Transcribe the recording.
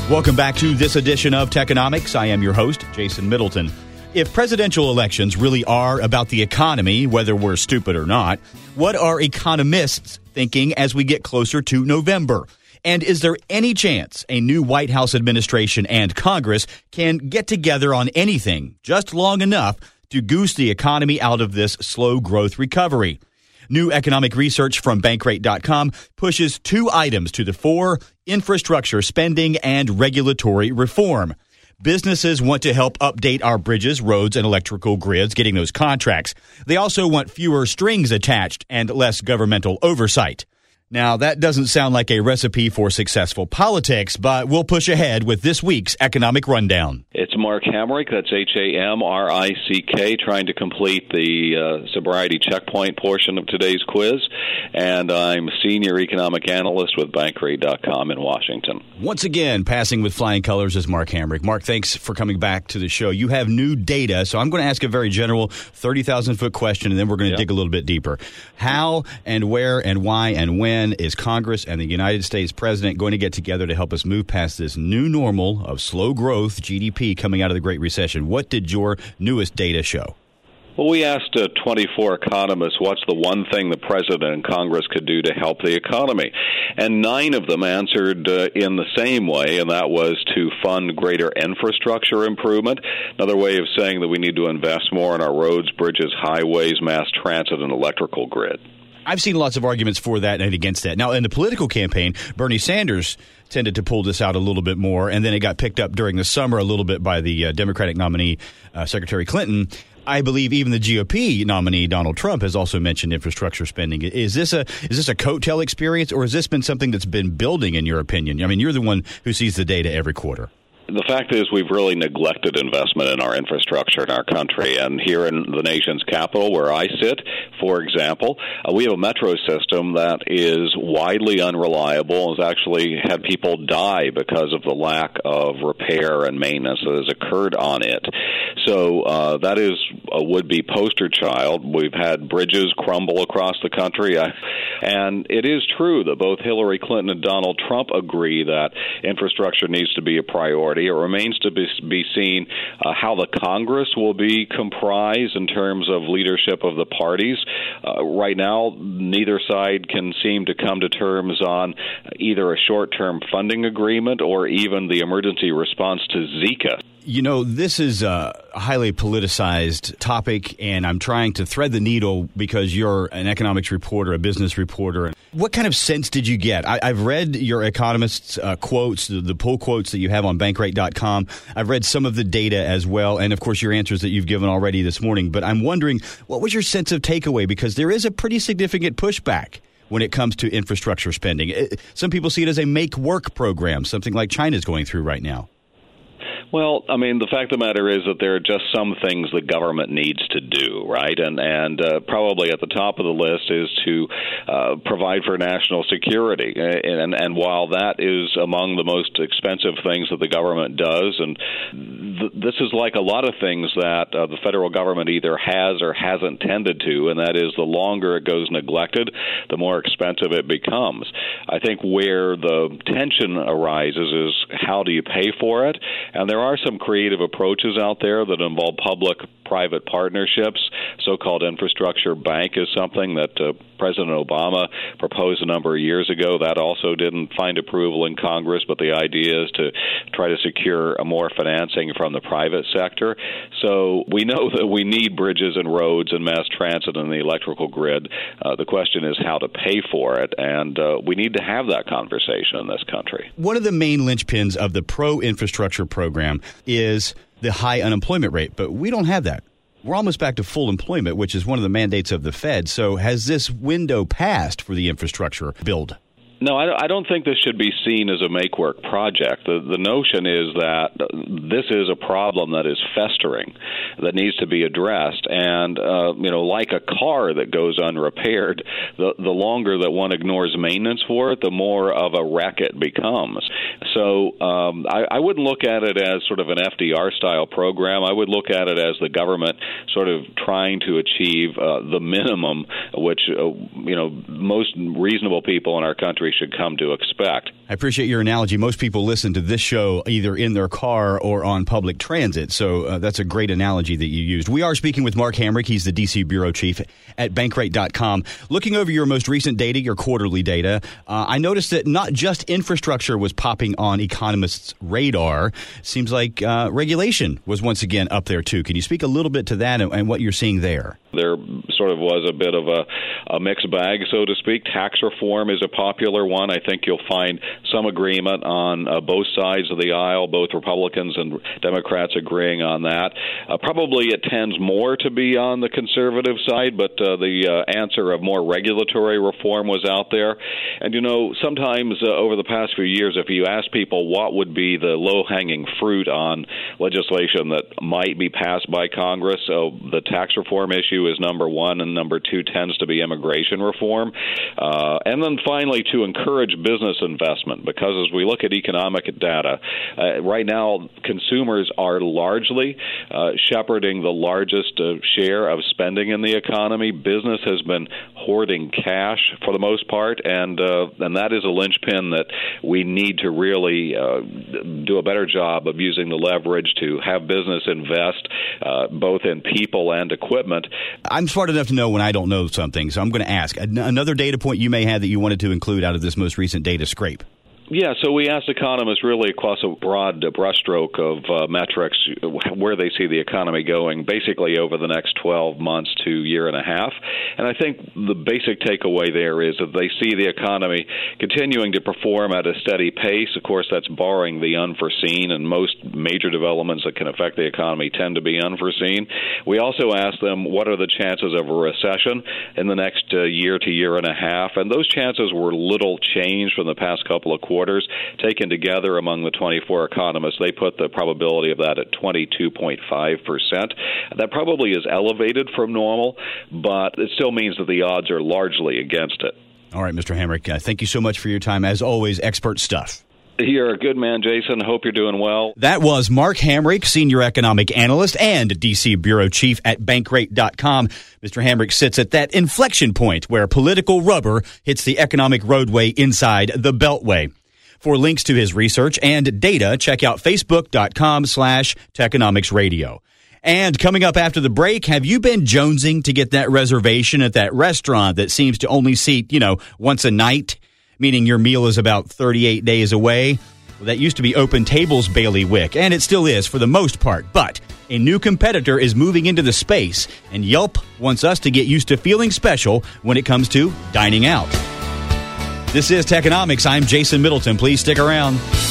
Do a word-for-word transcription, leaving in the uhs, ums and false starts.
Welcome back to this edition of Techonomics. I am your host, Jason Middleton. If presidential elections really are about the economy, whether we're stupid or not, what are economists thinking as we get closer to November? And is there any chance a new White House administration and Congress can get together on anything just long enough to goose the economy out of this slow growth recovery? New economic research from Bankrate dot com pushes two items to the fore: infrastructure spending and regulatory reform. Businesses want to help update our bridges, roads, and electrical grids, getting those contracts. They also want fewer strings attached and less governmental oversight. Now, that doesn't sound like a recipe for successful politics, but we'll push ahead with this week's Economic Rundown. It's Mark Hamrick, that's H A M R I C K, trying to complete the uh, sobriety checkpoint portion of today's quiz, and I'm Senior Economic Analyst with Bankrate dot com in Washington. Once again, passing with flying colors is Mark Hamrick. Mark, thanks for coming back to the show. You have new data, so I'm going to ask a very general thirty thousand foot question, and then we're going to yep. dig a little bit deeper. How and where and why and when is Congress and the United States president going to get together to help us move past this new normal of slow growth G D P coming out of the Great Recession? What did your newest data show? Well, we asked uh, twenty-four economists what's the one thing the president and Congress could do to help the economy. And nine of them answered uh, in the same way, and that was to fund greater infrastructure improvement. Another way of saying that we need to invest more in our roads, bridges, highways, mass transit, and electrical grid. I've seen lots of arguments for that and against that. Now, in the political campaign, Bernie Sanders tended to pull this out a little bit more, and then it got picked up during the summer a little bit by the uh, Democratic nominee, uh, Secretary Clinton. I believe even the G O P nominee, Donald Trump, has also mentioned infrastructure spending. Is this a is this a coattail experience, or has this been something that's been building, in your opinion? I mean, you're the one who sees the data every quarter. The fact is we've really neglected investment in our infrastructure in our country. And here in the nation's capital, where I sit, for example, uh, we have a metro system that is widely unreliable and has actually had people die because of the lack of repair and maintenance that has occurred on it. So uh, that is a would-be poster child. We've had bridges crumble across the country. I, and it is true that both Hillary Clinton and Donald Trump agree that infrastructure needs to be a priority. It remains to be, be seen uh, how the Congress will be comprised in terms of leadership of the parties. Uh, right now, neither side can seem to come to terms on either a short-term funding agreement or even the emergency response to Zika. You know, this is a highly politicized topic, and I'm trying to thread the needle because you're an economics reporter, a business reporter. What kind of sense did you get? I, I've read your economists' uh, quotes, the, the pull quotes that you have on Bankrate dot com. I've read some of the data as well, and, of course, your answers that you've given already this morning. But I'm wondering, what was your sense of takeaway? Because there is a pretty significant pushback when it comes to infrastructure spending. It, some people see it as a make-work program, something like China's going through right now. Well, I mean, the fact of the matter is that there are just some things the government needs to do, right? And and uh, probably at the top of the list is to uh, provide for national security. And, and while that is among the most expensive things that the government does, and th- this is like a lot of things that uh, the federal government either has or hasn't tended to, and that is the longer it goes neglected, the more expensive it becomes. I think where the tension arises is how do you pay for it? And there are some creative approaches out there that involve public-private partnerships. So-called infrastructure bank is something that uh, President Obama proposed a number of years ago. That also didn't find approval in Congress, but the idea is to try to secure more financing from the private sector. So we know that we need bridges and roads and mass transit and the electrical grid. Uh, the question is how to pay for it, and uh, we need to have that conversation in this country. One of the main linchpins of the pro-infrastructure program is the high unemployment rate, but we don't have that. We're almost back to full employment, which is one of the mandates of the Fed. So has this window passed for the infrastructure build? No, I don't think this should be seen as a make-work project. The, the notion is that this is a problem that is festering, that needs to be addressed. And, uh, you know, like a car that goes unrepaired, the, the longer that one ignores maintenance for it, the more of a wreck it becomes. So um, I, I wouldn't look at it as sort of an F D R-style program. I would look at it as the government sort of trying to achieve uh, the minimum, which, uh, you know, most reasonable people in our country should come to expect. I appreciate your analogy. Most people listen to this show either in their car or on public transit, so uh, that's a great analogy that you used. We are speaking with Mark Hamrick. He's the D C Bureau Chief at Bankrate dot com. Looking over your most recent data, your quarterly data, uh, I noticed that not just infrastructure was popping on economists' radar. Seems like uh, regulation was once again up there, too. Can you speak a little bit to that and, and what you're seeing there? There sort of was a bit of a, a mixed bag, so to speak. Tax reform is a popular one. I think you'll find some agreement on uh, both sides of the aisle, both Republicans and Democrats agreeing on that. Uh, probably it tends more to be on the conservative side, but uh, the uh, answer of more regulatory reform was out there. And, you know, sometimes uh, over the past few years, if you ask people what would be the low-hanging fruit on legislation that might be passed by Congress, so the tax reform issue is number one, and number two tends to be immigration reform. Uh, and then finally, to encourage business investment, because as we look at economic data, uh, right now consumers are largely uh, shepherding the largest uh, share of spending in the economy. Business has been hoarding cash for the most part, and uh, and that is a linchpin that we need to really uh, do a better job of using the leverage to have business invest uh, both in people and equipment. I'm smart enough to know when I don't know something, so I'm going to ask. Another data point you may have that you wanted to include out of this most recent data scrape. Yeah, so we asked economists really across a broad brushstroke of uh, metrics where they see the economy going basically over the next twelve months to year and a half. And I think the basic takeaway there is that they see the economy continuing to perform at a steady pace. Of course, that's barring the unforeseen, and most major developments that can affect the economy tend to be unforeseen. We also asked them what are the chances of a recession in the next uh, year to year and a half, and those chances were little changed from the past couple of quarters. Quarters. Taken together among the twenty-four economists, they put the probability of that at twenty-two point five percent. That probably is elevated from normal, but it still means that the odds are largely against it. All right, Mister Hamrick, uh, thank you so much for your time. As always, expert stuff. You're a good man, Jason. Hope you're doing well. That was Mark Hamrick, Senior Economic Analyst and D C Bureau Chief at Bankrate dot com. Mister Hamrick sits at that inflection point where political rubber hits the economic roadway inside the Beltway. For links to his research and data, check out facebook dot com slash Techonomics Radio. And coming up after the break, have you been jonesing to get that reservation at that restaurant that seems to only seat, you know, once a night, meaning your meal is about thirty-eight days away? Well, that used to be Open Table's bailiwick, and it still is for the most part. But a new competitor is moving into the space, and Yelp wants us to get used to feeling special when it comes to dining out. This is Techonomics. I'm Jason Middleton. Please stick around.